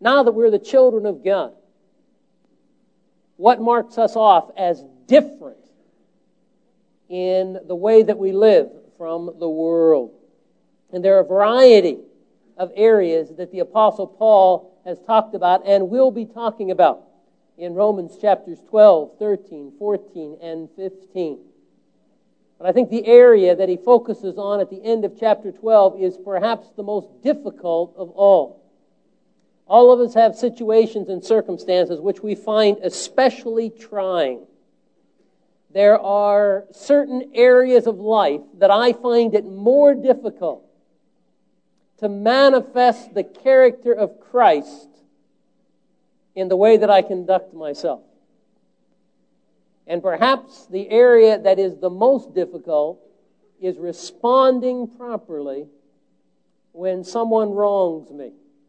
Now that we're the children of God, what marks us off as different in the way that we live from the world? And there are a variety of areas that the Apostle Paul has talked about and will be talking about in Romans chapters 12, 13, 14, and 15. But I think the area that he focuses on at the end of chapter 12 is perhaps the most difficult of all. All of us have situations and circumstances which we find especially trying. There are certain areas of life that I find it more difficult to manifest the character of Christ in the way that I conduct myself. And perhaps the area that is the most difficult is responding properly when someone wrongs me,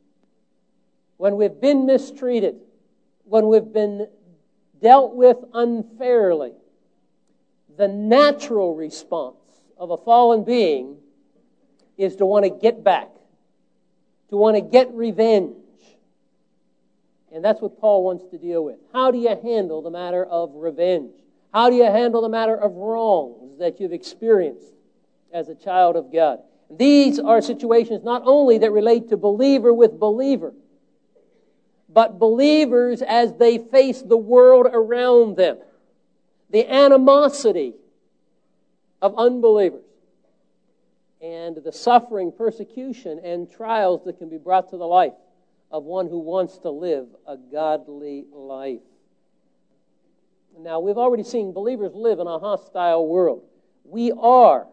when we've been mistreated, when we've been dealt with unfairly. The natural response of a fallen being is to want to get back, to want to get revenge. And that's what Paul wants to deal with. How do you handle the matter of revenge? How do you handle the matter of wrongs that you've experienced as a child of God? These are situations not only that relate to believer with believer, but believers as they face the world around them. The animosity of unbelievers and the suffering, persecution, and trials that can be brought to the life of one who wants to live a godly life. Now, we've already seen believers live in a hostile world. We are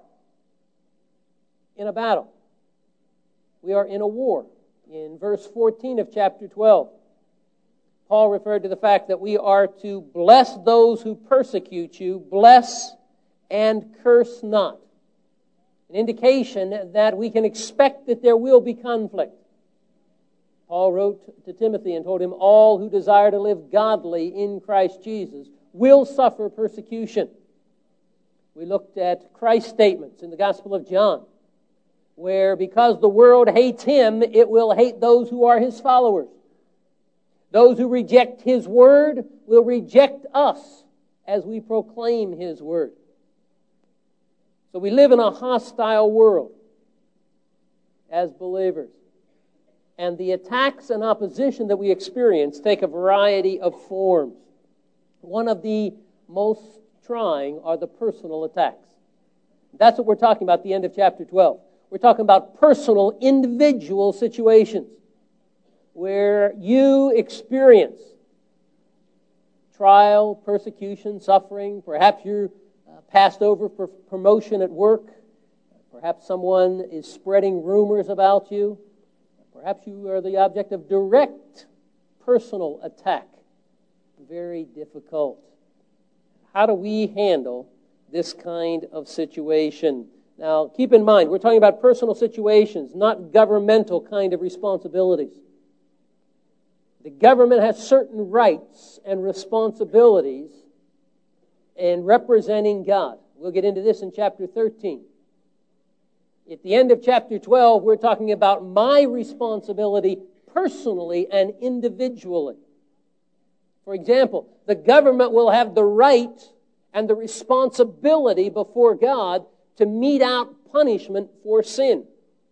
in a battle. We are in a war. In verse 14 of chapter 12, Paul referred to the fact that we are to bless those who persecute you, bless and curse not. An indication that we can expect that there will be conflict. Paul wrote to Timothy and told him, all who desire to live godly in Christ Jesus will suffer persecution. We looked at Christ's statements in the Gospel of John, where because the world hates him, it will hate those who are his followers. Those who reject his word will reject us as we proclaim his word. So we live in a hostile world as believers. And the attacks and opposition that we experience take a variety of forms. One of the most trying are the personal attacks. That's what we're talking about at the end of chapter 12. We're talking about personal, individual situations where you experience trial, persecution, suffering. Perhaps you're passed over for promotion at work. Perhaps someone is spreading rumors about you. Perhaps you are the object of direct personal attack. Very difficult. How do we handle this kind of situation? Now, keep in mind, we're talking about personal situations, not governmental kind of responsibilities. The government has certain rights and responsibilities in representing God. We'll get into this in chapter 13. At the end of chapter 12, we're talking about my responsibility personally and individually. For example, the government will have the right and the responsibility before God to mete out punishment for sin.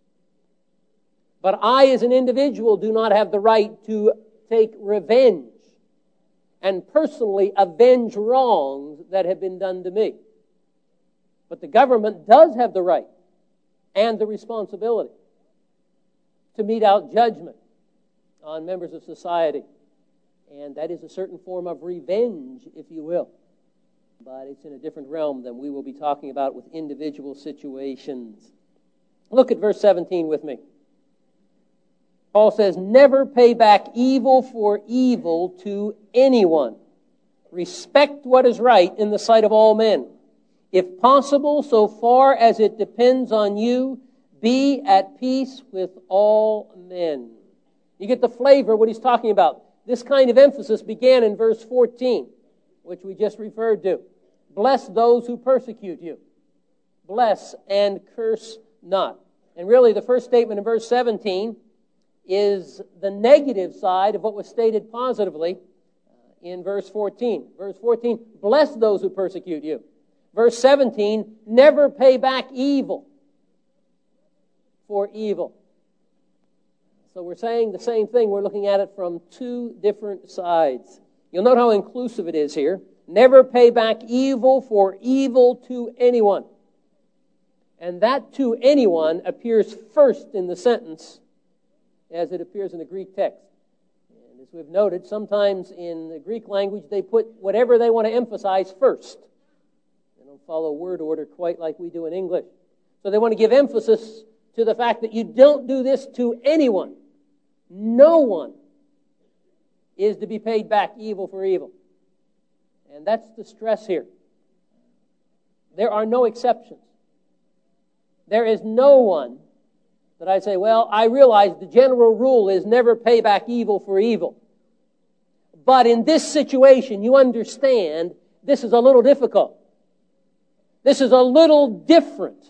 But I, as an individual, do not have the right to take revenge and personally avenge wrongs that have been done to me. But the government does have the right and the responsibility to mete out judgment on members of society. And that is a certain form of revenge, if you will. But it's in a different realm than we will be talking about with individual situations. Look at verse 17 with me. Paul says, never pay back evil for evil to anyone. Respect what is right in the sight of all men. If possible, so far as it depends on you, be at peace with all men. You get the flavor of what he's talking about. This kind of emphasis began in verse 14, which we just referred to. Bless those who persecute you. Bless and curse not. And really, the first statement in verse 17 is the negative side of what was stated positively in verse 14. Verse 14, bless those who persecute you. Verse 17, never pay back evil for evil. So we're saying the same thing. We're looking at it from two different sides. You'll note how inclusive it is here. Never pay back evil for evil to anyone. And that to anyone appears first in the sentence as it appears in the Greek text. And as we've noted, sometimes in the Greek language they put whatever they want to emphasize first. They don't follow word order quite like we do in English. So they want to give emphasis to the fact that you don't do this to anyone. No one is to be paid back evil for evil. And that's the stress here. There are no exceptions. There is no one that I say, well, I realize the general rule is never pay back evil for evil. But in this situation, you understand this is a little difficult. This is a little different.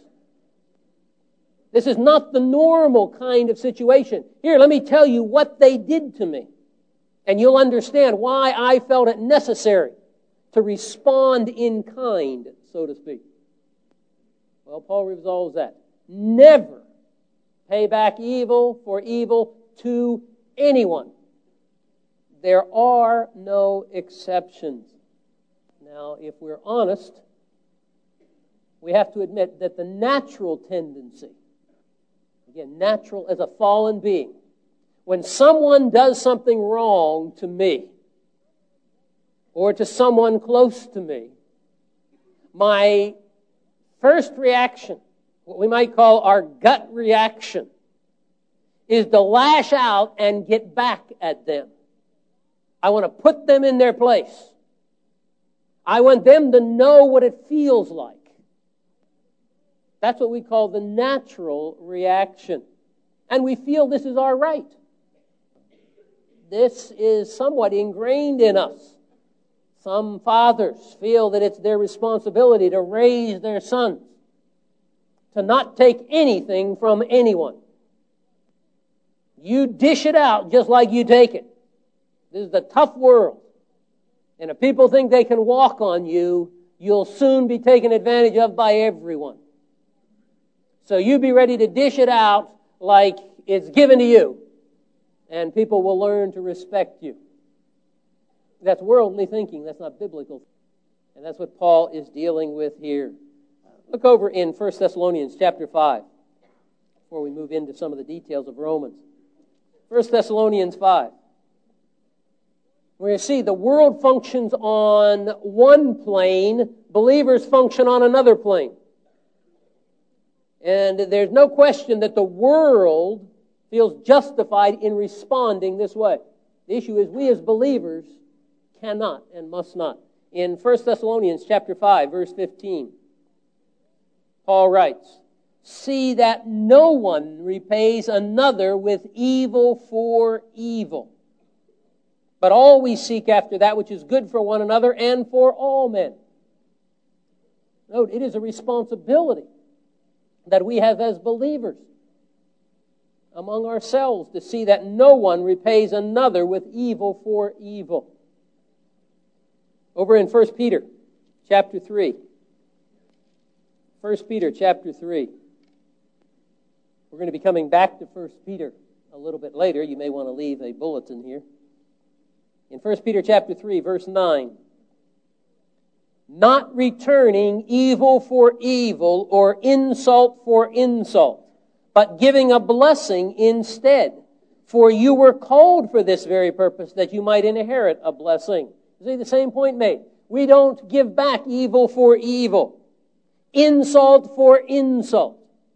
This is not the normal kind of situation. Here, let me tell you what they did to me. And you'll understand why I felt it necessary to respond in kind, so to speak. Well, Paul resolves that. Never pay back evil for evil to anyone. There are no exceptions. Now, if we're honest, we have to admit that the natural tendency, again, natural as a fallen being, when someone does something wrong to me or to someone close to me, my first reaction, what we might call our gut reaction, is to lash out and get back at them. I want to put them in their place. I want them to know what it feels like. That's what we call the natural reaction. And we feel this is our right. This is somewhat ingrained in us. Some fathers feel that it's their responsibility to raise their sons, to not take anything from anyone. You dish it out just like you take it. This is the tough world. And if people think they can walk on you, you'll soon be taken advantage of by everyone. So you be ready to dish it out like it's given to you, and people will learn to respect you. That's worldly thinking. That's not biblical. And that's what Paul is dealing with here. Look over in 1 Thessalonians chapter 5 before we move into some of the details of Romans. 1 Thessalonians 5. Where you see the world functions on one plane, believers function on another plane. And there's no question that the world feels justified in responding this way. The issue is we as believers cannot and must not. In 1 Thessalonians chapter 5, verse 15, Paul writes, "See that no one repays another with evil for evil, but always seek after that which is good for one another and for all men." Note, it is a responsibility that we have as believers among ourselves to see that no one repays another with evil for evil. Over in 1 Peter chapter 3. 1 Peter chapter 3. We're going to be coming back to 1 Peter a little bit later. You may want to leave a bulletin here. In 1 Peter chapter 3, verse 9. "Not returning evil for evil or insult for insult, but giving a blessing instead. For you were called for this very purpose, that you might inherit a blessing." You see the same point made. We don't give back evil for evil, insult for insult.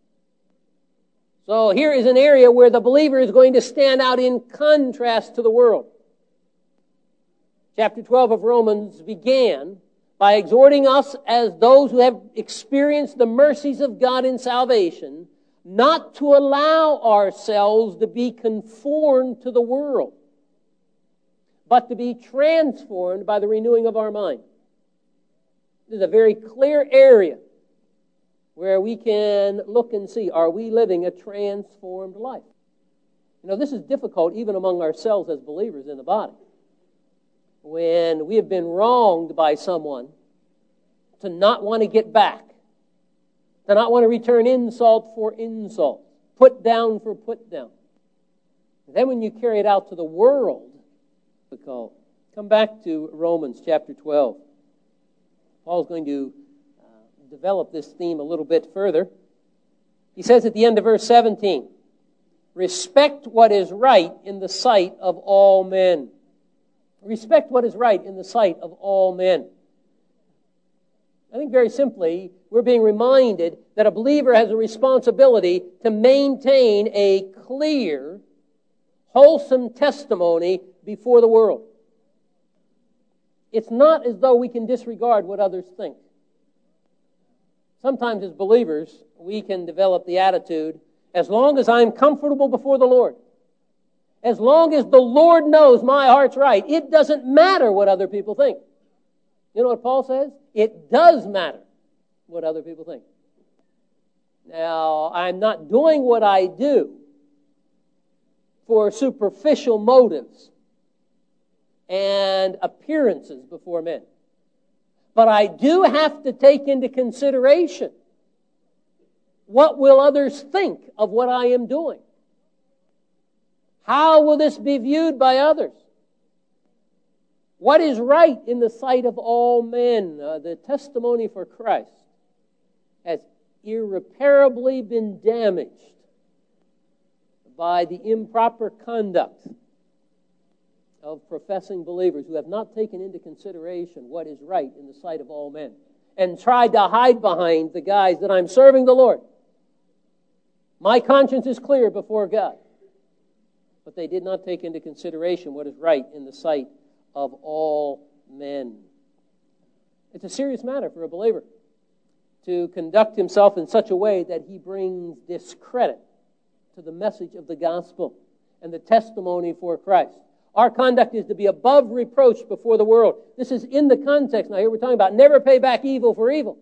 So here is an area where the believer is going to stand out in contrast to the world. Chapter 12 of Romans began by exhorting us as those who have experienced the mercies of God in salvation, not to allow ourselves to be conformed to the world, but to be transformed by the renewing of our mind. This is a very clear area where we can look and see, are we living a transformed life? You know, this is difficult even among ourselves as believers in the body. When we have been wronged by someone, to not want to get back, to not want to return insult for insult, put down for put down. And then when you carry it out to the world, difficult. Come back to Romans chapter 12. Paul's going to develop this theme a little bit further. He says at the end of verse 17, respect what is right in the sight of all men. Respect what is right in the sight of all men. I think very simply, we're being reminded that a believer has a responsibility to maintain a clear, wholesome testimony before the world. It's not as though we can disregard what others think. Sometimes as believers, we can develop the attitude, as long as I'm comfortable before the Lord, as long as the Lord knows my heart's right, it doesn't matter what other people think. You know what Paul says? It does matter what other people think. Now, I'm not doing what I do for superficial motives and appearances before men. But I do have to take into consideration what will others think of what I am doing. How will this be viewed by others? What is right in the sight of all men? The testimony for Christ has irreparably been damaged by the improper conduct of professing believers who have not taken into consideration what is right in the sight of all men and tried to hide behind the guise that I'm serving the Lord. My conscience is clear before God. But they did not take into consideration what is right in the sight of all men. It's a serious matter for a believer to conduct himself in such a way that he brings discredit to the message of the gospel and the testimony for Christ. Our conduct is to be above reproach before the world. This is in the context. Now here we're talking about never pay back evil for evil.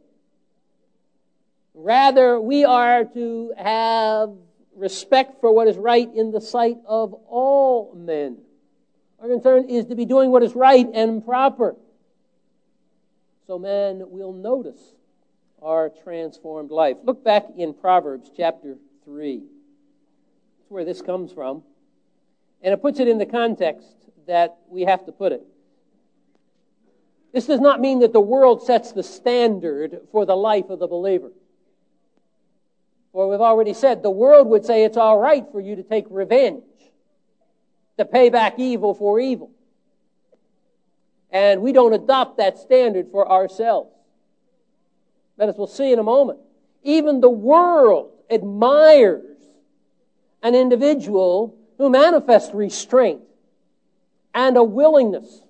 Rather, we are to have respect for what is right in the sight of all men. Our concern is to be doing what is right and proper, so man will notice our transformed life. Look back in Proverbs chapter 3. That's where this comes from. And it puts it in the context that we have to put it. This does not mean that the world sets the standard for the life of the believer. For we've already said, the world would say it's all right for you to take revenge, to pay back evil for evil. And we don't adopt that standard for ourselves. But as we'll see in a moment, even the world admires an individual who manifests restraint and a willingness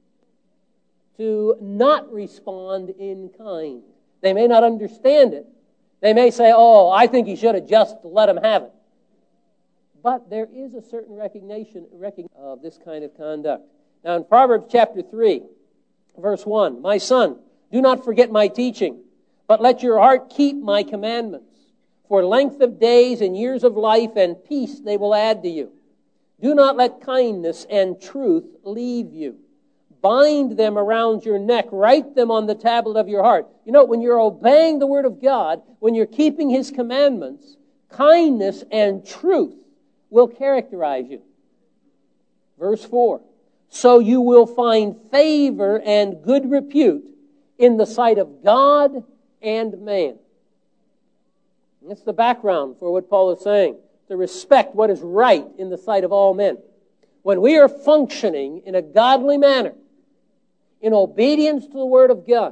to not respond in kind. They may not understand it. They may say, oh, I think he should have just let him have it. But there is a certain recognition of this kind of conduct. Now in Proverbs chapter 3, verse 1, my son, do not forget my teaching, but let your heart keep my commandments. For length of days and years of life and peace they will add to you. Do not let kindness and truth leave you. Bind them around your neck. Write them on the tablet of your heart. You know, when you're obeying the Word of God, when you're keeping His commandments, kindness and truth will characterize you. Verse 4. So you will find favor and good repute in the sight of God and man. And that's the background for what Paul is saying. To respect what is right in the sight of all men. When we are functioning in a godly manner, in obedience to the Word of God,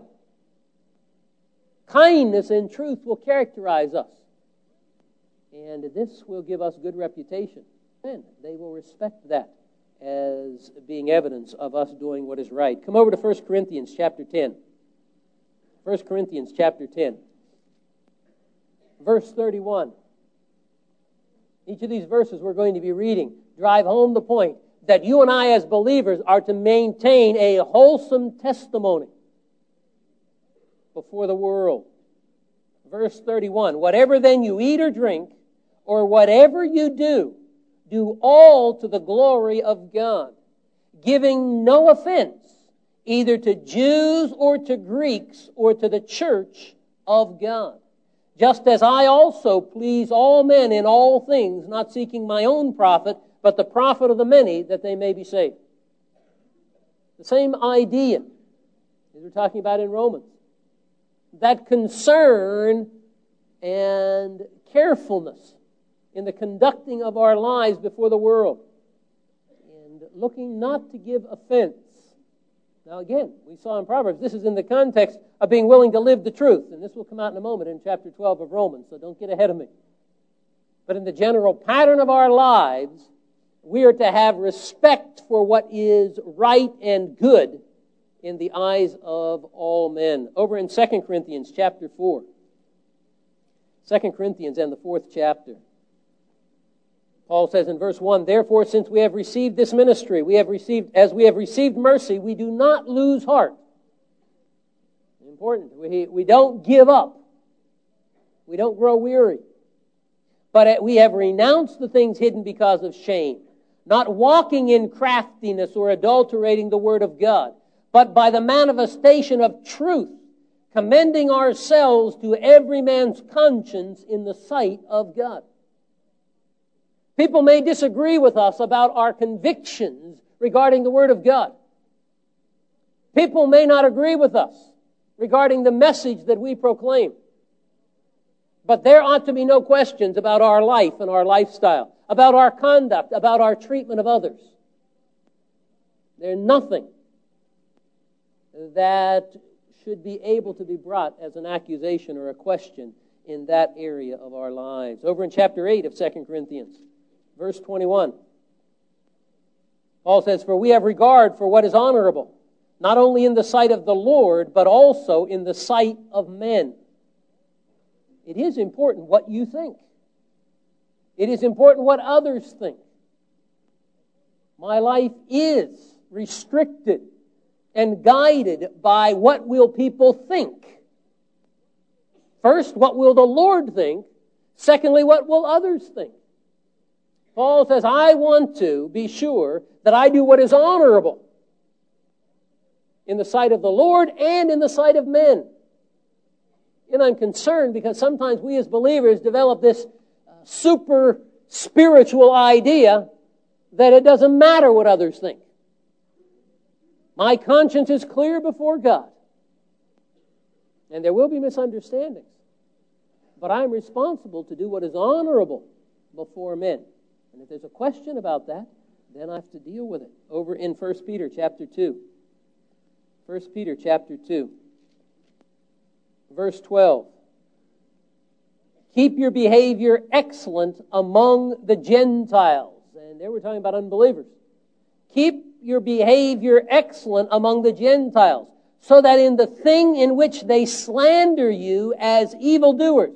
kindness and truth will characterize us. And this will give us good reputation. And they will respect that as being evidence of us doing what is right. Come over to 1 Corinthians chapter 10. 1 Corinthians chapter 10. Verse 31. Each of these verses we're going to be reading drive home the point that you and I as believers are to maintain a wholesome testimony before the world. Verse 31, whatever then you eat or drink, or whatever you do, do all to the glory of God, giving no offense either to Jews or to Greeks or to the church of God. Just as I also please all men in all things, not seeking my own profit, but the profit of the many, that they may be saved. The same idea as we're talking about in Romans. That concern and carefulness in the conducting of our lives before the world, and looking not to give offense. Now again, we saw in Proverbs, this is in the context of being willing to live the truth, and this will come out in a moment in chapter 12 of Romans, so don't get ahead of me. But in the general pattern of our lives, we are to have respect for what is right and good in the eyes of all men. Over in 2 Corinthians chapter 4. 2 Corinthians and the 4th chapter. Paul says in verse 1, "Therefore, since we have received this ministry, as we have received mercy, we do not lose heart." Important. We don't give up. We don't grow weary. But we have renounced the things hidden because of shame, not walking in craftiness or adulterating the word of God, but by the manifestation of truth, commending ourselves to every man's conscience in the sight of God. People may disagree with us about our convictions regarding the Word of God. People may not agree with us regarding the message that we proclaim. But there ought to be no questions about our life and our lifestyle, about our conduct, about our treatment of others. There's nothing that should be able to be brought as an accusation or a question in that area of our lives. Over in chapter 8 of 2 Corinthians. Verse 21, Paul says, "For we have regard for what is honorable, not only in the sight of the Lord, but also in the sight of men." It is important what you think. It is important what others think. My life is restricted and guided by what will people think. First, what will the Lord think? Secondly, what will others think? Paul says, I want to be sure that I do what is honorable in the sight of the Lord and in the sight of men. And I'm concerned because sometimes we as believers develop this super spiritual idea that it doesn't matter what others think. My conscience is clear before God. And there will be misunderstandings. But I'm responsible to do what is honorable before men. And if there's a question about that, then I have to deal with it. Over in 1 Peter chapter 2. 1 Peter chapter 2. Verse 12. "Keep your behavior excellent among the Gentiles." And there we're talking about unbelievers. "Keep your behavior excellent among the Gentiles, so that in the thing in which they slander you as evildoers,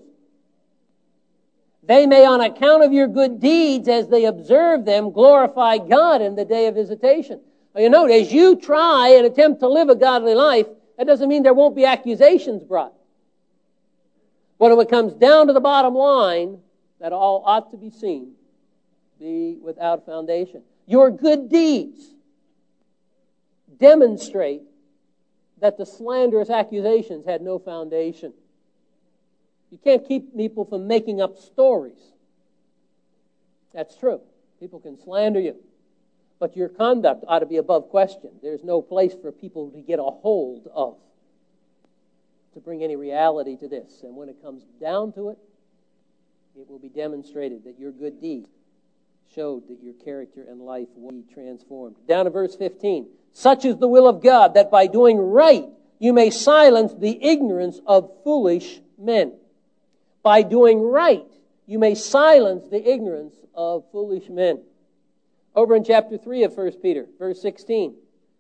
they may, on account of your good deeds, as they observe them, glorify God in the day of visitation." Well, you note, as you try and attempt to live a godly life, that doesn't mean there won't be accusations brought. But when it comes down to the bottom line, that all ought to be seen, be without foundation. Your good deeds demonstrate that the slanderous accusations had no foundation. You can't keep people from making up stories. That's true. People can slander you. But your conduct ought to be above question. There's no place for people to get a hold of to bring any reality to this. And when it comes down to it, it will be demonstrated that your good deed showed that your character and life will be transformed. Down to verse 15. "Such is the will of God, that by doing right you may silence the ignorance of foolish men." By doing right, you may silence the ignorance of foolish men. Over in chapter 3 of 1 Peter, verse 16.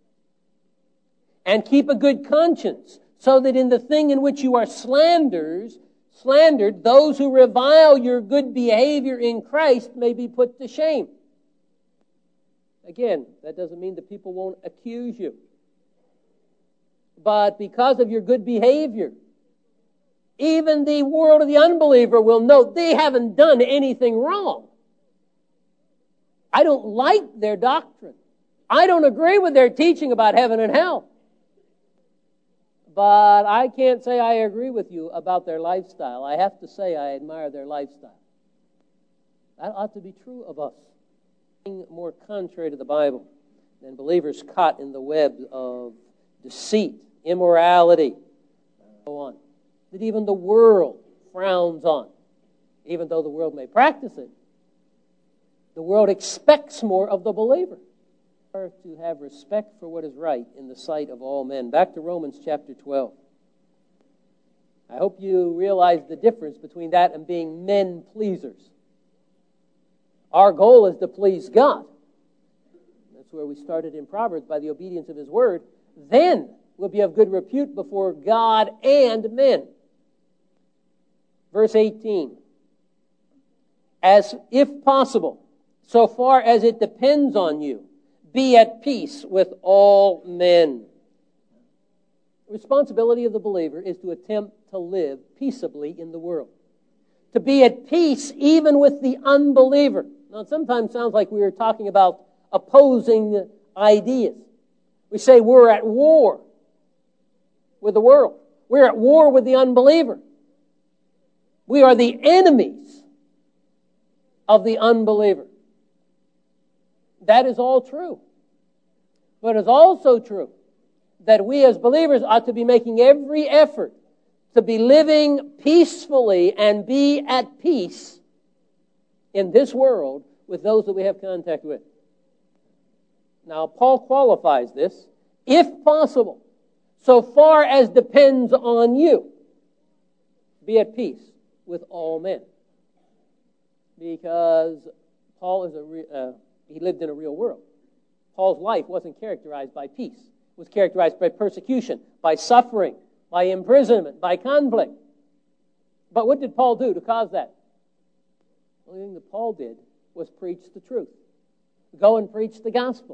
"And keep a good conscience, so that in the thing in which you are slandered, those who revile your good behavior in Christ may be put to shame." Again, that doesn't mean that people won't accuse you. But because of your good behavior, even the world of the unbeliever will know they haven't done anything wrong. I don't like their doctrine. I don't agree with their teaching about heaven and hell. But I can't say I agree with you about their lifestyle. I have to say I admire their lifestyle. That ought to be true of us. More contrary to the Bible than believers caught in the web of deceit, immorality, so on, that even the world frowns on. Even though the world may practice it, the world expects more of the believer. To have respect for what is right in the sight of all men. Back to Romans chapter 12. I hope you realize the difference between that and being men pleasers. Our goal is to please God. That's where we started in Proverbs, by the obedience of His word. Then we'll be of good repute before God and men. Verse 18. As if possible, so far as it depends on you, be at peace with all men. The responsibility of the believer is to attempt to live peaceably in the world. To be at peace even with the unbeliever. Now, it sometimes sounds like we are talking about opposing ideas. We say we're at war with the world. We're at war with the unbeliever. We are the enemies of the unbeliever. That is all true. But it's also true that we as believers ought to be making every effort to be living peacefully and be at peace in this world with those that we have contact with. Now, Paul qualifies this, if possible, so far as depends on you, be at peace with all men. Because Paul is he lived in a real world. Paul's life wasn't characterized by peace. It was characterized by persecution, by suffering, by imprisonment, by conflict. But what did Paul do to cause that? The only thing that Paul did was preach the truth. Go and preach the gospel.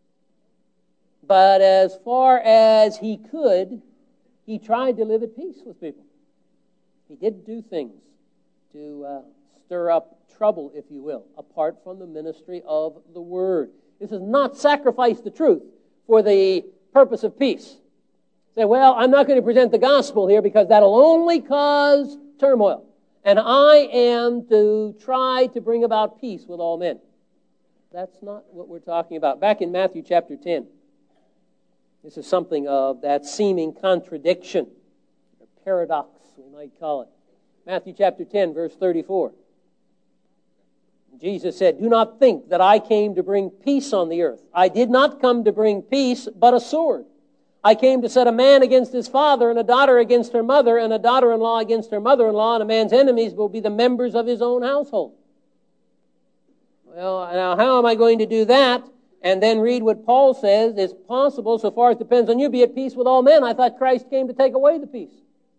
But as far as he could, he tried to live at peace with people. He did do things to stir up trouble, if you will, apart from the ministry of the Word. This is not sacrifice the truth for the purpose of peace. Say, well, I'm not going to present the gospel here because that'll only cause turmoil. And I am to try to bring about peace with all men. That's not what we're talking about. Back in Matthew chapter 10, this is something of that seeming contradiction, or paradox, we might call it. Matthew chapter 10, verse 34. Jesus said, do not think that I came to bring peace on the earth. I did not come to bring peace, but a sword. I came to set a man against his father, and a daughter against her mother, and a daughter-in-law against her mother-in-law, and a man's enemies will be the members of his own household. Well, now how am I going to do that? And then read what Paul says is possible, so far as it depends on you, be at peace with all men. I thought Christ came to take away the peace.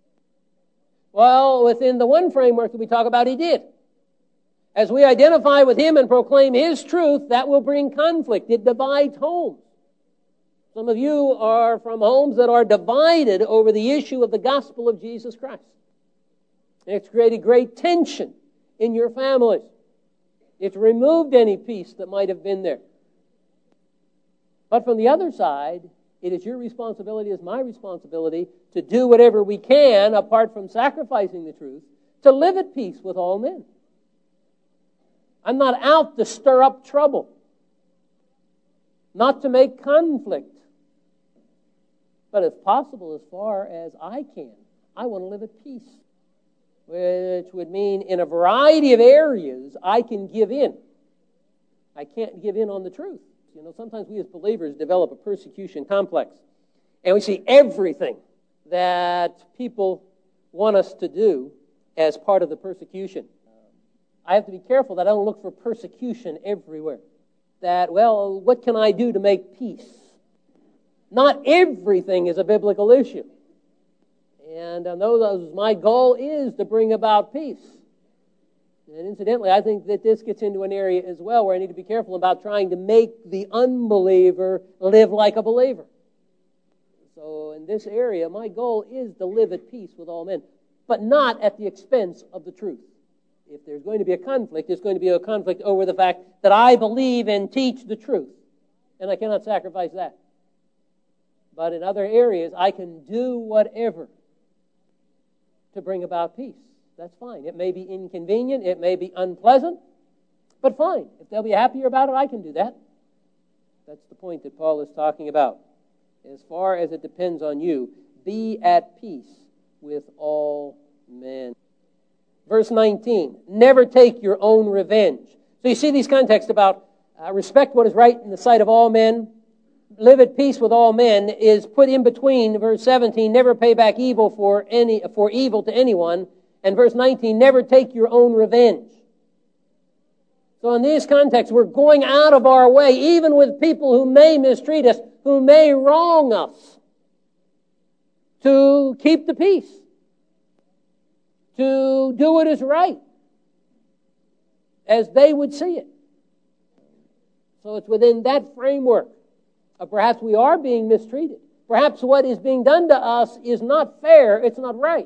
Well, within the one framework that we talk about, He did. As we identify with Him and proclaim His truth, that will bring conflict. It divides homes. Some of you are from homes that are divided over the issue of the gospel of Jesus Christ. It's created great tension in your families. It's removed any peace that might have been there. But from the other side, it is your responsibility, it's my responsibility, to do whatever we can, apart from sacrificing the truth, to live at peace with all men. I'm not out to stir up trouble, not to make conflict. But if possible, as far as I can, I want to live at peace, which would mean in a variety of areas I can give in. I can't give in on the truth. You know, sometimes we as believers develop a persecution complex, and we see everything that people want us to do as part of the persecution. I have to be careful that I don't look for persecution everywhere. That, well, what can I do to make peace? Not everything is a biblical issue. And I know my goal is to bring about peace. And incidentally, I think that this gets into an area as well where I need to be careful about trying to make the unbeliever live like a believer. So in this area, my goal is to live at peace with all men, but not at the expense of the truth. if there's going to be a conflict, it's going to be a conflict over the fact that I believe and teach the truth. And I cannot sacrifice that. But in other areas, I can do whatever to bring about peace. That's fine. It may be inconvenient. It may be unpleasant. But fine. If they'll be happier about it, I can do that. That's the point that Paul is talking about. As far as it depends on you, be at peace with all men. Verse 19, never take your own revenge. So you see these contexts about respect what is right in the sight of all men, live at peace with all men, is put in between verse 17, never pay back evil for evil to anyone, and verse 19, never take your own revenge. So in these contexts, we're going out of our way, even with people who may mistreat us, who may wrong us, to keep the peace, to do what is right, as they would see it. So it's within that framework of perhaps we are being mistreated. Perhaps what is being done to us is not fair, it's not right.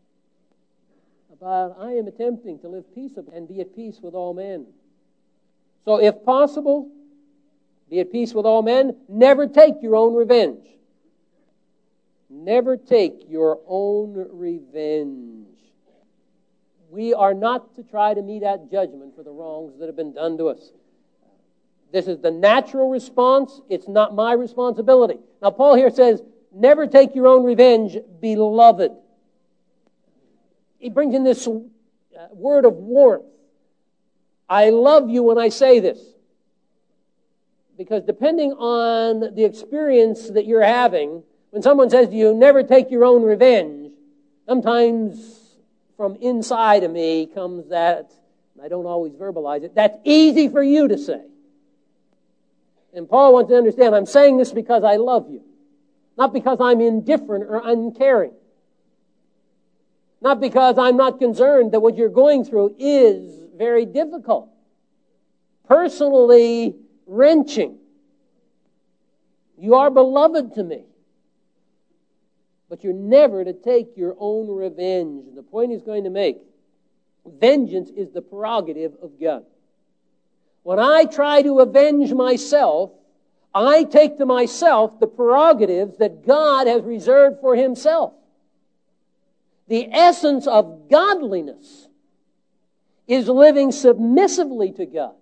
But I am attempting to live peaceably and be at peace with all men. So if possible, be at peace with all men. Never take your own revenge. Never take your own revenge. We are not to try to mete out judgment for the wrongs that have been done to us. This is the natural response. It's not my responsibility. Now, Paul here says, never take your own revenge, beloved. He brings in this word of warmth. I love you when I say this. Because depending on the experience that you're having, when someone says to you, never take your own revenge, sometimes from inside of me comes that, and I don't always verbalize it, that's easy for you to say. And Paul wants to understand, I'm saying this because I love you. Not because I'm indifferent or uncaring. Not because I'm not concerned that what you're going through is very difficult. Personally wrenching. You are beloved to me. But you're never to take your own revenge. And the point he's going to make, vengeance is the prerogative of God. When I try to avenge myself, I take to myself the prerogatives that God has reserved for himself. The essence of godliness is living submissively to God,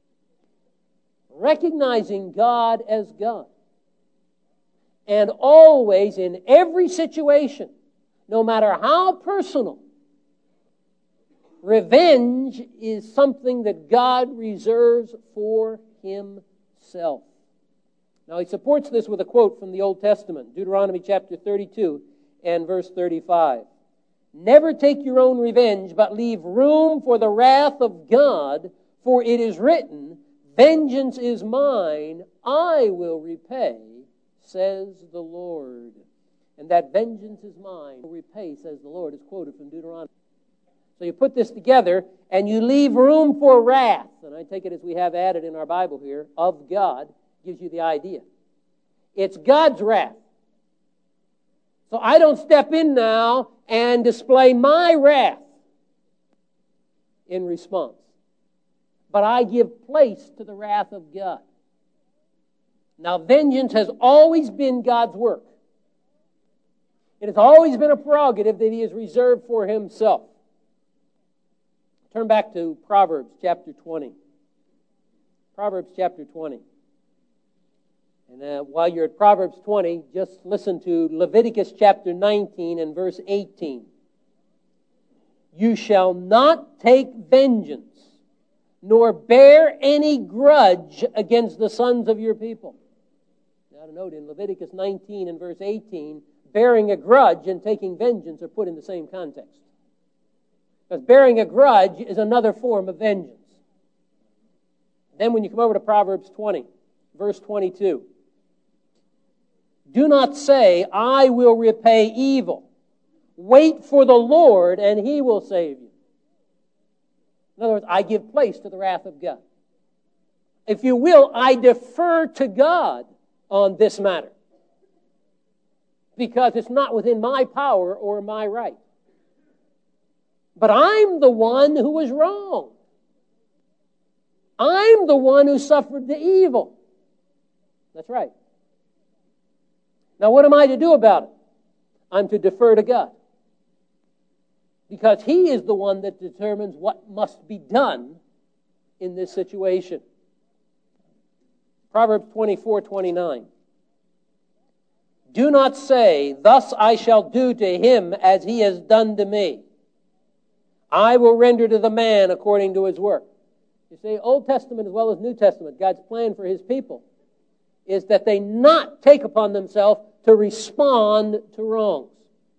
recognizing God as God. And always, in every situation, no matter how personal, revenge is something that God reserves for himself. Now, he supports this with a quote from the Old Testament, Deuteronomy chapter 32 and verse 35. Never take your own revenge, but leave room for the wrath of God, for it is written, vengeance is mine, I will repay, says the Lord. And that vengeance is mine, I will repay, says the Lord, is quoted from Deuteronomy. So you put this together, and you leave room for wrath. And I take it as we have added in our Bible here, of God, gives you the idea. It's God's wrath. So I don't step in now and display my wrath in response. But I give place to the wrath of God. Now, vengeance has always been God's work. It has always been a prerogative that he has reserved for himself. Turn back to Proverbs chapter 20. Proverbs chapter 20. And while you're at Proverbs 20, just listen to Leviticus chapter 19 and verse 18. You shall not take vengeance, nor bear any grudge against the sons of your people. Now to note, in Leviticus 19 and verse 18, bearing a grudge and taking vengeance are put in the same context. Because bearing a grudge is another form of vengeance. Then when you come over to Proverbs 20, verse 22, do not say, I will repay evil. Wait for the Lord, and he will save you. In other words, I give place to the wrath of God. If you will, I defer to God on this matter. Because it's not within my power or my right. But I'm the one who was wrong. I'm the one who suffered the evil. That's right. Now what am I to do about it? I'm to defer to God. Because He is the one that determines what must be done in this situation. Proverbs 24:29. Do not say, thus I shall do to him as he has done to me. I will render to the man according to his work. You see, Old Testament as well as New Testament, God's plan for His people is that they not take upon themselves to respond to wrongs.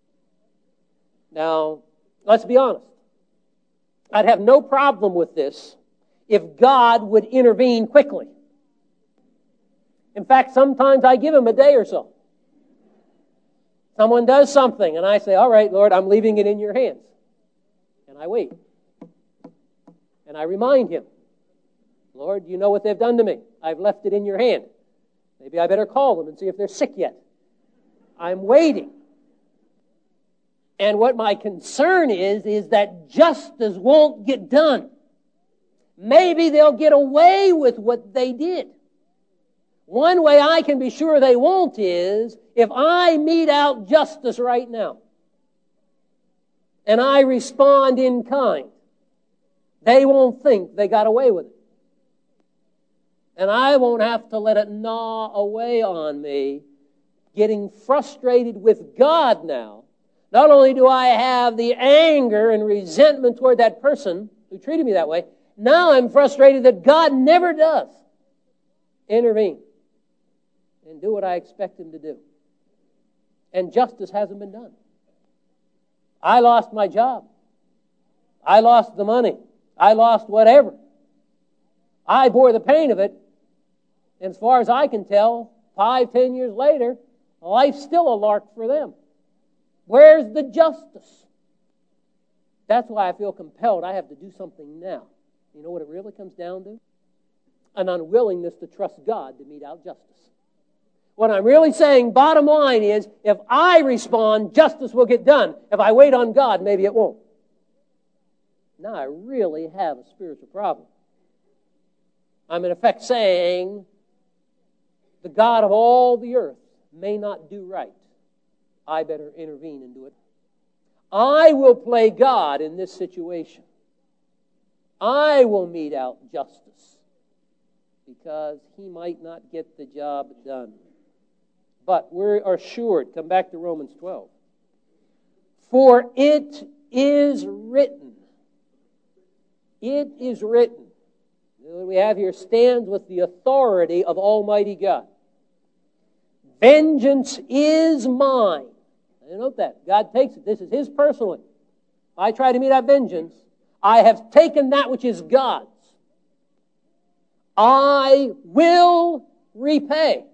Now, let's be honest. I'd have no problem with this if God would intervene quickly. In fact, sometimes I give Him a day or so. Someone does something, and I say, all right, Lord, I'm leaving it in your hands. And I wait. And I remind Him, Lord, you know what they've done to me. I've left it in your hand. Maybe I better call them and see if they're sick yet. I'm waiting. And what my concern is that justice won't get done. Maybe they'll get away with what they did. One way I can be sure they won't is if I mete out justice right now and I respond in kind, they won't think they got away with it. And I won't have to let it gnaw away on me, getting frustrated with God now. Not only do I have the anger and resentment toward that person who treated me that way, now I'm frustrated that God never does intervene and do what I expect Him to do. And justice hasn't been done. I lost my job. I lost the money. I lost whatever. I bore the pain of it. And as far as I can tell, 5-10 years later, life's still a lark for them. Where's the justice? That's why I feel compelled. I have to do something now. You know what it really comes down to? An unwillingness to trust God to mete out justice. What I'm really saying, bottom line is, if I respond, justice will get done. If I wait on God, maybe it won't. Now I really have a spiritual problem. I'm in effect saying, the God of all the earth may not do right. I better intervene and do it. I will play God in this situation. I will mete out justice because He might not get the job done. But we are assured, come back to Romans 12. For it is written. It is written. What we have here stands with the authority of Almighty God. Vengeance is mine. You note that. God takes it. This is His personally. If I try to mete out vengeance, I have taken that which is God's. I will repay.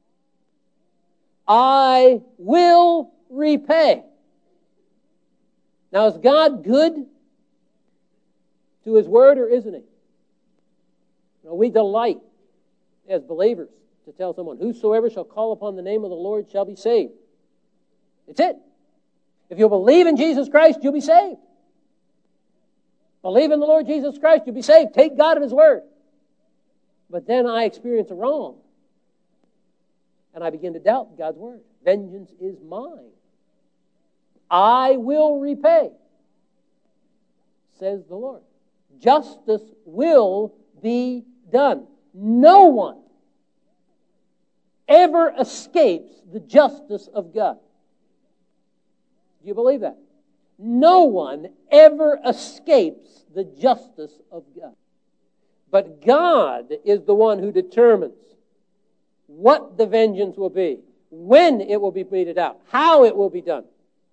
I will repay. Now, is God good to His word, or isn't He? You know, we delight as believers to tell someone, whosoever shall call upon the name of the Lord shall be saved. It's it. If you'll believe in Jesus Christ, you'll be saved. Believe in the Lord Jesus Christ, you'll be saved. Take God at His word. But then I experience a wrong. And I begin to doubt God's word. Vengeance is mine. I will repay, says the Lord. Justice will be done. No one ever escapes the justice of God. Do you believe that? No one ever escapes the justice of God. But God is the one who determines what the vengeance will be, when it will be meted out, how it will be done.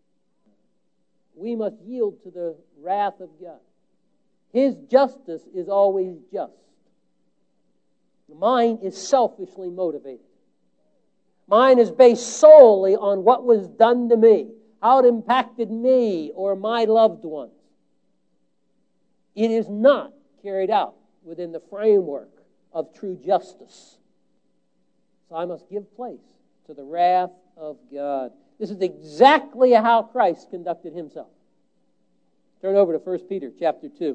We must yield to the wrath of God. His justice is always just. Mine is selfishly motivated. Mine is based solely on what was done to me, how it impacted me or my loved ones. It is not carried out within the framework of true justice. So I must give place to the wrath of God. This is exactly how Christ conducted Himself. Turn over to 1 Peter chapter 2.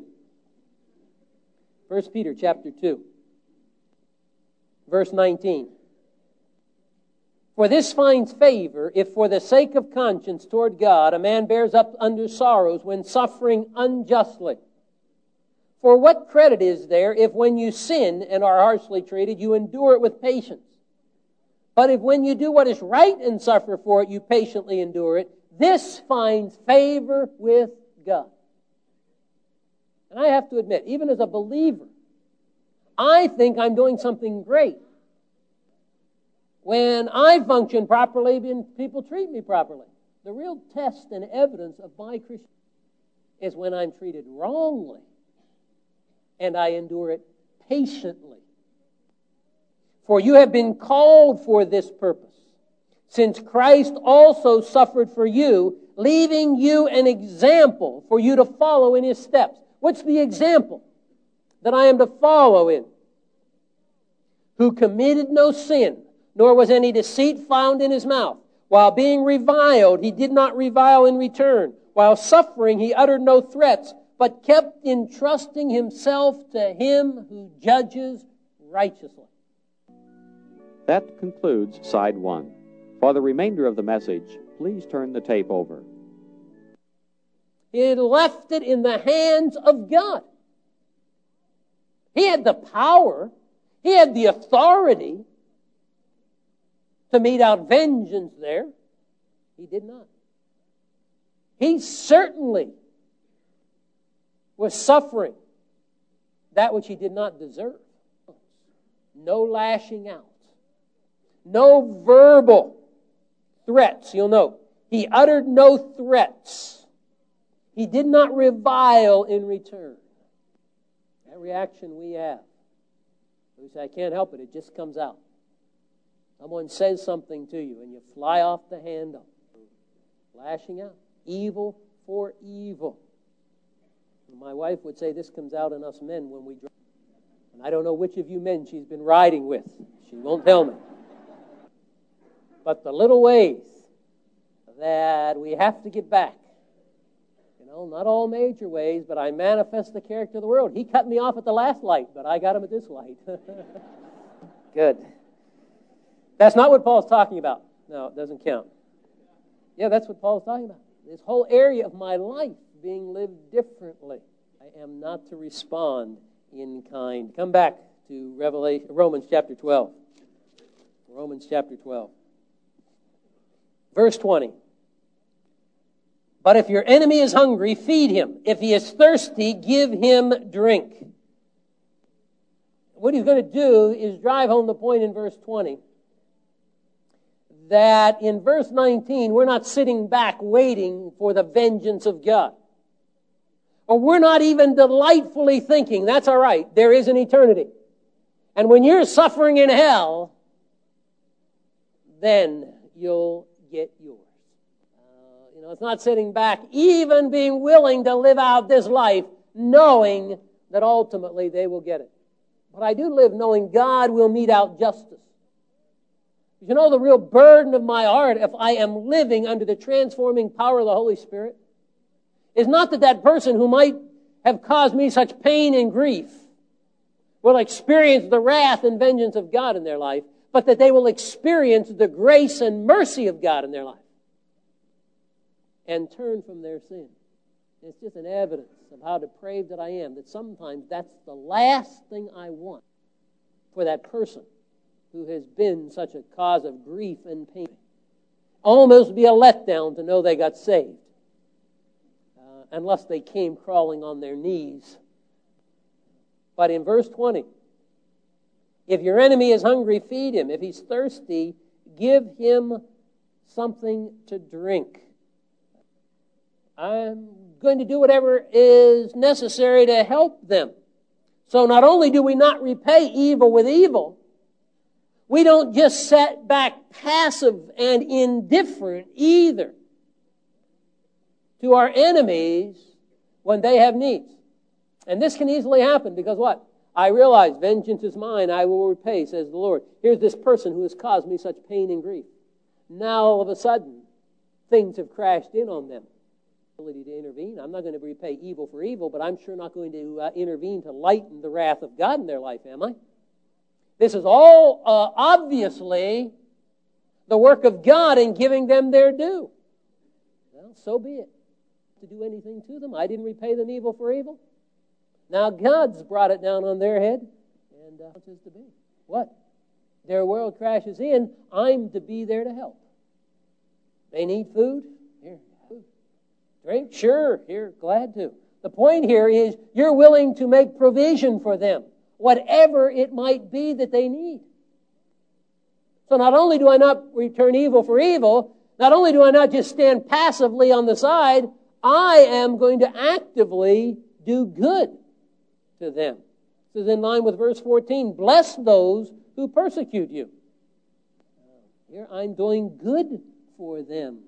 1 Peter chapter 2, verse 19. For this finds favor if for the sake of conscience toward God a man bears up under sorrows when suffering unjustly. For what credit is there if when you sin and are harshly treated, you endure it with patience? But if when you do what is right and suffer for it, you patiently endure it, this finds favor with God. And I have to admit, even as a believer, I think I'm doing something great when I function properly and people treat me properly. The real test and evidence of my Christian is when I'm treated wrongly and I endure it patiently. For you have been called for this purpose, since Christ also suffered for you, leaving you an example for you to follow in His steps. What's the example that I am to follow in? Who committed no sin, nor was any deceit found in His mouth. While being reviled, He did not revile in return. While suffering, He uttered no threats, but kept entrusting Himself to Him who judges righteously. That concludes side 1. For the remainder of the message, please turn the tape over. He had left it in the hands of God. He had the power, He had the authority to mete out vengeance there. He did not. He certainly was suffering that which He did not deserve. No lashing out. No verbal threats. You'll note, He uttered no threats. He did not revile in return. That reaction we have. We say, I can't help it. It just comes out. Someone says something to you and you fly off the handle. Lashing out. Evil for evil. My wife would say this comes out in us men when we drive. And I don't know which of you men she's been riding with. She won't tell me. But the little ways that we have to get back. Not all major ways, but I manifest the character of the world. He cut me off at the last light, but I got him at this light. Good. That's not what Paul's talking about. No, it doesn't count. Yeah, that's what Paul's talking about. This whole area of my life being lived differently. I am not to respond in kind. Come back to Romans chapter 12. Romans chapter 12. Verse 20. But if your enemy is hungry, feed him. If he is thirsty, give him drink. What he's going to do is drive home the point in verse 20 that in verse 19, we're not sitting back waiting for the vengeance of God. Or we're not even delightfully thinking, that's all right, there is an eternity. And when you're suffering in hell, then you'll get yours. It's not sitting back, even being willing to live out this life, knowing that ultimately they will get it. But I do live knowing God will mete out justice. You know the real burden of my heart, if I am living under the transforming power of the Holy Spirit, is not that that person who might have caused me such pain and grief will experience the wrath and vengeance of God in their life, but that they will experience the grace and mercy of God in their life and turn from their sin. It's just an evidence of how depraved that I am, that sometimes that's the last thing I want for that person who has been such a cause of grief and pain. Almost be a letdown to know they got saved, unless they came crawling on their knees. But in verse 20, if your enemy is hungry, feed him. If he's thirsty, give him something to drink. I'm going to do whatever is necessary to help them. So not only do we not repay evil with evil, we don't just sit back passive and indifferent either to our enemies when they have needs. And this can easily happen because what? I realize vengeance is mine, I will repay, says the Lord. Here's this person who has caused me such pain and grief. Now all of a sudden, things have crashed in on them. ability to intervene. I'm not going to repay evil for evil, but I'm sure not going to intervene to lighten the wrath of God in their life, am I? This is all obviously the work of God in giving them their due. Well, so be it. To do anything to them, I didn't repay them evil for evil. Now God's brought it down on their head, and what's it to be? What? Their world crashes in. I'm to be there to help. They need food. Here, food. Drink? Sure, here, glad to. The point here is you're willing to make provision for them, whatever it might be that they need. So not only do I not return evil for evil, not only do I not just stand passively on the side, I am going to actively do good to them. This is in line with verse 14. Bless those who persecute you. Here I'm doing good for them.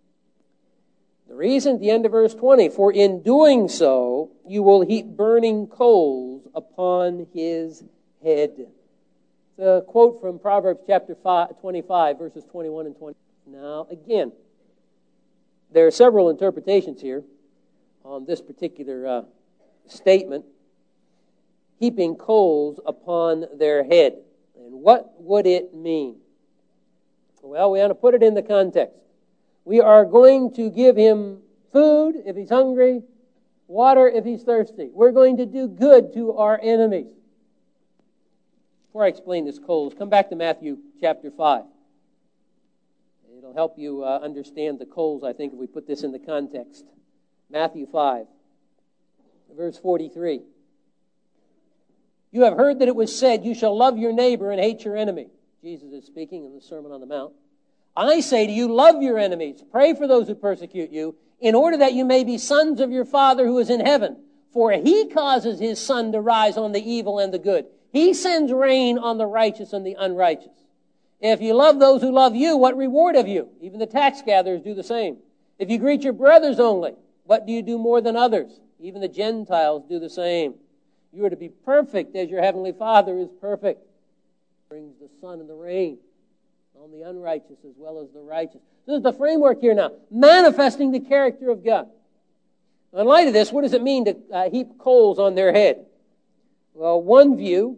The reason at the end of verse 20, for in doing so, you will heap burning coals upon his head. It's a quote from Proverbs chapter 25, verses 21 and 20. Now, again, there are several interpretations here on this particular statement. Heaping coals upon their head. And what would it mean? Well, we ought to put it in the context. We are going to give him food if he's hungry, water if he's thirsty. We're going to do good to our enemies. Before I explain this coals, come back to Matthew chapter 5. It'll help you understand the coals, I think, if we put this in the context. Matthew 5, verse 43. You have heard that it was said, you shall love your neighbor and hate your enemy. Jesus is speaking in the Sermon on the Mount. I say to you, love your enemies. Pray for those who persecute you, in order that you may be sons of your Father who is in heaven. For he causes his sun to rise on the evil and the good. He sends rain on the righteous and the unrighteous. If you love those who love you, what reward have you? Even the tax gatherers do the same. If you greet your brothers only, what do you do more than others? Even the Gentiles do the same. You are to be perfect as your heavenly Father is perfect. Brings the sun and the rain on the unrighteous as well as the righteous. This is the framework here now, manifesting the character of God. In light of this, what does it mean to heap coals on their head? Well, one view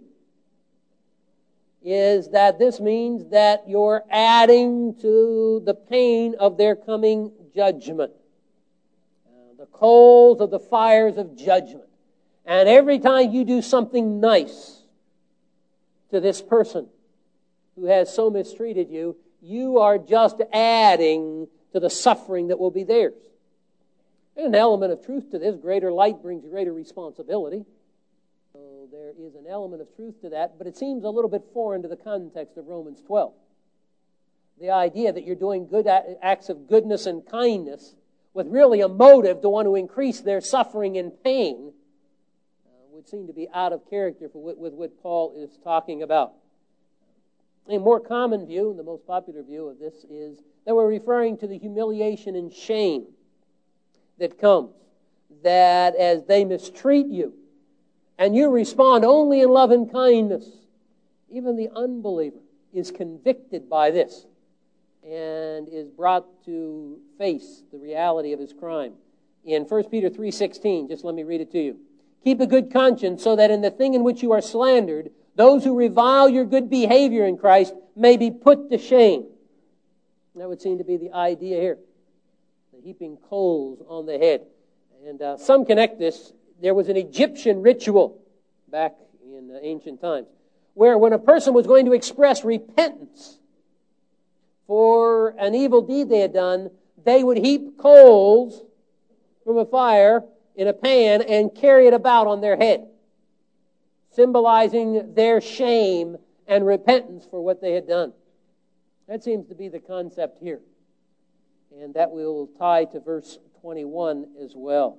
is that this means that you're adding to the pain of their coming judgment. The coals of the fires of judgment. And every time you do something nice to this person who has so mistreated you, you are just adding to the suffering that will be theirs. There's an element of truth to this. Greater light brings greater responsibility. So there is an element of truth to that, but it seems a little bit foreign to the context of Romans 12. The idea that you're doing good acts of goodness and kindness with really a motive to want to increase their suffering and pain would seem to be out of character with what Paul is talking about. A more common view, and the most popular view of this, is that we're referring to the humiliation and shame that comes, that as they mistreat you, and you respond only in love and kindness, even the unbeliever is convicted by this and is brought to face the reality of his crime. In 1 Peter 3:16, just let me read it to you. Keep a good conscience so that in the thing in which you are slandered, those who revile your good behavior in Christ may be put to shame. That would seem to be the idea here. The heaping coals on the head. And some connect this. There was an Egyptian ritual back in ancient times where when a person was going to express repentance for an evil deed they had done, they would heap coals from a fire in a pan and carry it about on their head, symbolizing their shame and repentance for what they had done. That seems to be the concept here. And that will tie to verse 21 as well.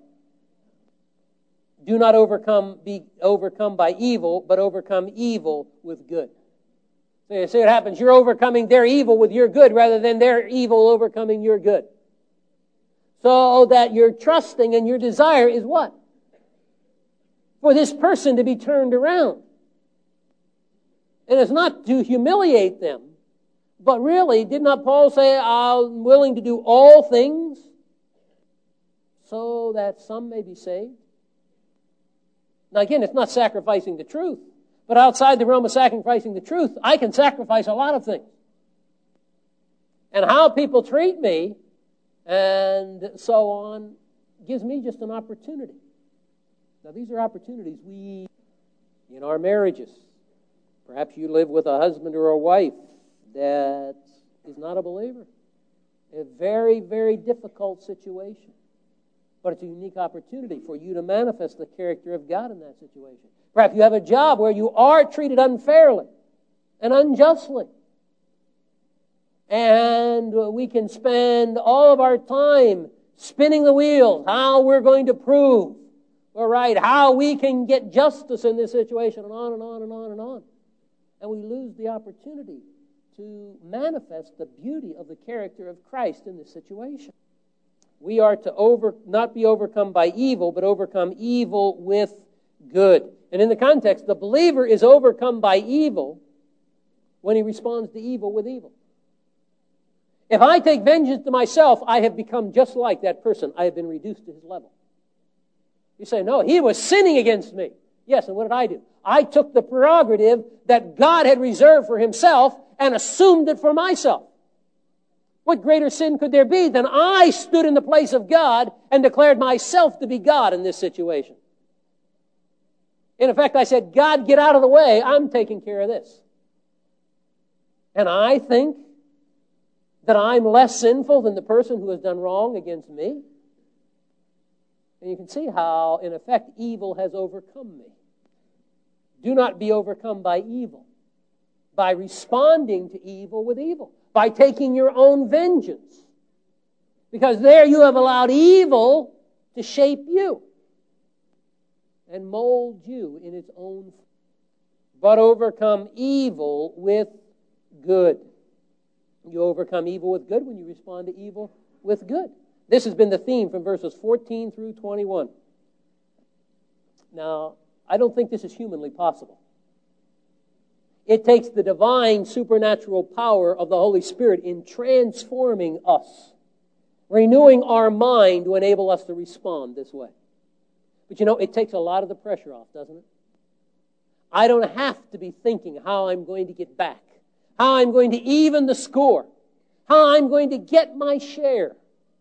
Do not be overcome by evil, but overcome evil with good. So you see what happens? You're overcoming their evil with your good rather than their evil overcoming your good. So that your trusting and your desire is what? For this person to be turned around. And it's not to humiliate them, but really, did not Paul say, I'm willing to do all things so that some may be saved. Now again, it's not sacrificing the truth, but outside the realm of sacrificing the truth, I can sacrifice a lot of things. And how people treat me and so on gives me just an opportunity. Now these are opportunities in our marriages. Perhaps you live with a husband or a wife that is not a believer. A very, very difficult situation. But it's a unique opportunity for you to manifest the character of God in that situation. Perhaps you have a job where you are treated unfairly and unjustly. And we can spend all of our time spinning the wheels, how we're going to prove we're right, how we can get justice in this situation, and on and on and on and on. And we lose the opportunity to manifest the beauty of the character of Christ in this situation. We are to not be overcome by evil, but overcome evil with good. And in the context, the believer is overcome by evil when he responds to evil with evil. If I take vengeance to myself, I have become just like that person. I have been reduced to his level. You say, no, he was sinning against me. Yes, and what did I do? I took the prerogative that God had reserved for himself and assumed it for myself. What greater sin could there be than I stood in the place of God and declared myself to be God in this situation? In effect, I said, God, get out of the way. I'm taking care of this. And I think that I'm less sinful than the person who has done wrong against me. And you can see how, in effect, evil has overcome me. Do not be overcome by evil, by responding to evil with evil, by taking your own vengeance. Because there you have allowed evil to shape you and mold you in its own. But overcome evil with good. You overcome evil with good when you respond to evil with good. This has been the theme from verses 14 through 21. Now, I don't think this is humanly possible. It takes the divine supernatural power of the Holy Spirit in transforming us, renewing our mind to enable us to respond this way. But it takes a lot of the pressure off, doesn't it? I don't have to be thinking how I'm going to get back, how I'm going to even the score, how I'm going to get my share,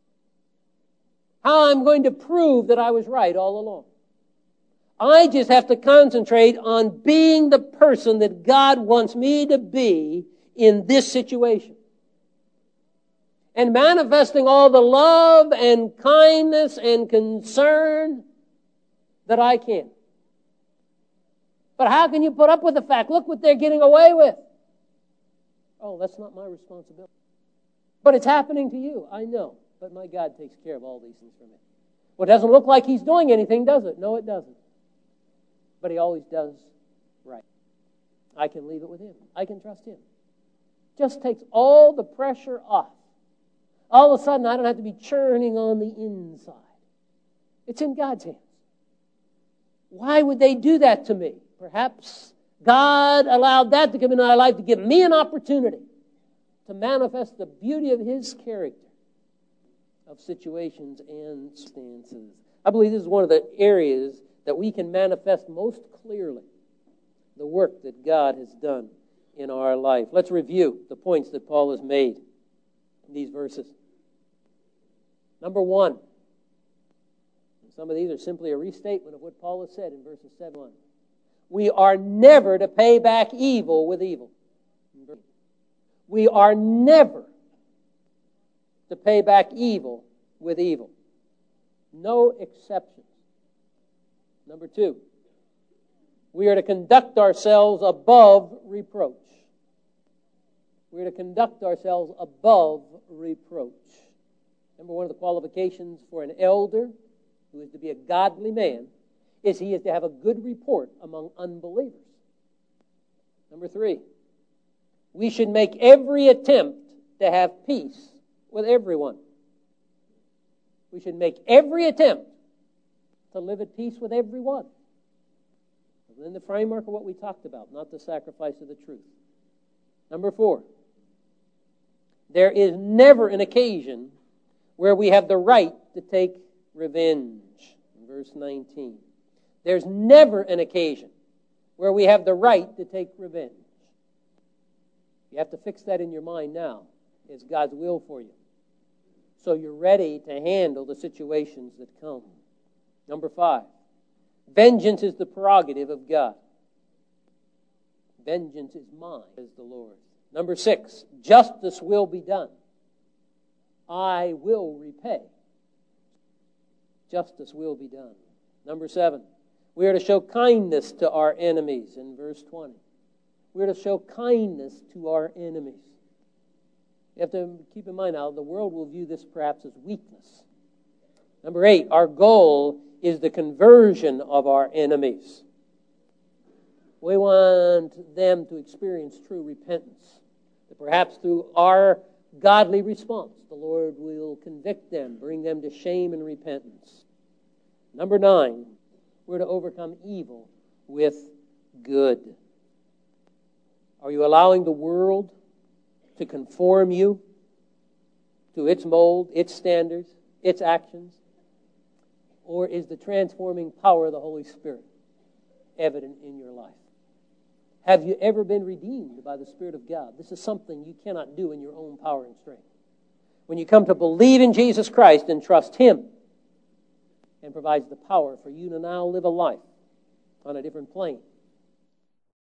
how I'm going to prove that I was right all along. I just have to concentrate on being the person that God wants me to be in this situation. And manifesting all the love and kindness and concern that I can. But how can you put up with the fact, look what they're getting away with? Oh, that's not my responsibility. But it's happening to you, I know. But my God takes care of all these things for me. Well, it doesn't look like he's doing anything, does it? No, it doesn't. But he always does right. I can leave it with him. I can trust him. Just takes all the pressure off. All of a sudden, I don't have to be churning on the inside. It's in God's hands. Why would they do that to me? Perhaps God allowed that to come into my life to give me an opportunity to manifest the beauty of his character of situations and stances. I believe this is one of the areas that we can manifest most clearly the work that God has done in our life. Let's review the points that Paul has made in these verses. Number 1, some of these are simply a restatement of what Paul has said in verses 7. We are never to pay back evil with evil. We are never to pay back evil with evil. No exceptions. Number 2, we are to conduct ourselves above reproach. We are to conduct ourselves above reproach. Remember, one of the qualifications for an elder who is to be a godly man is he is to have a good report among unbelievers. Number 3, we should make every attempt to have peace with everyone. We should make every attempt to live at peace with everyone. Within the framework of what we talked about, not the sacrifice of the truth. Number 4, there is never an occasion where we have the right to take revenge. Verse 19. There's never an occasion where we have the right to take revenge. You have to fix that in your mind now. It's God's will for you. So you're ready to handle the situations that come. Number 5. Vengeance is the prerogative of God. Vengeance is mine, says the Lord. Number 6. Justice will be done. I will repay. Justice will be done. Number 7. We are to show kindness to our enemies in verse 20. We are to show kindness to our enemies. You have to keep in mind now, the world will view this perhaps as weakness. Number 8, our goal is the conversion of our enemies. We want them to experience true repentance. That perhaps through our godly response, the Lord will convict them, bring them to shame and repentance. Number 9, we're to overcome evil with good. Are you allowing the world to conform you to its mold, its standards, its actions? Or is the transforming power of the Holy Spirit evident in your life? Have you ever been redeemed by the Spirit of God? This is something you cannot do in your own power and strength. When you come to believe in Jesus Christ and trust Him, and provides the power for you to now live a life on a different plane,